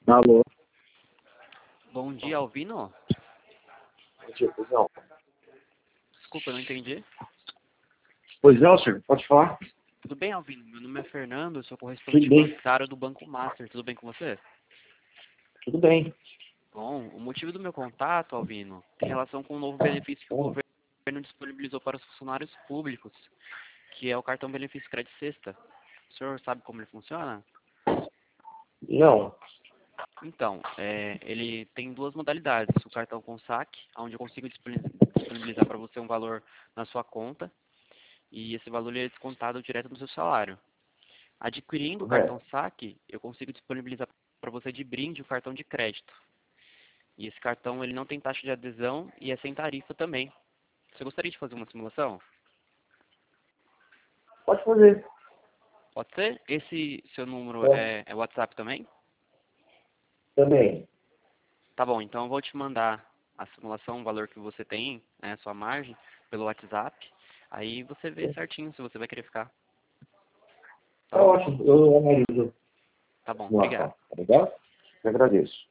Alô? Bom dia, Alvino? Pois não. Desculpa, eu não entendi. Pois não, senhor. Pode falar? Tudo bem, Alvino? Meu nome é Fernando, eu sou correspondente Tudo bem. bancário do Banco Master. Tudo bem com você? Tudo bem. Bom, o motivo do meu contato, Alvino, é em relação com o novo benefício que o governo disponibilizou para os funcionários públicos, que é o cartão benefício crédito sexta. O senhor sabe como ele funciona? Não. Então, ele tem duas modalidades. O cartão com saque, onde eu consigo disponibilizar para você um valor na sua conta, e esse valor ele é descontado direto do seu salário. Adquirindo o cartão saque, eu consigo disponibilizar para você de brinde o cartão de crédito. E esse cartão ele não tem taxa de adesão e é sem tarifa também. Você gostaria de fazer uma simulação? Pode fazer. Pode ser? Esse seu número é WhatsApp também? Também. Tá bom, então eu vou te mandar a simulação, o valor que você tem, né, sua margem, pelo WhatsApp. Aí você vê certinho se você vai querer ficar. Tá Tá bom? ótimo. Eu analiso Tá bom, a simulação. obrigado. Tá legal? Eu agradeço.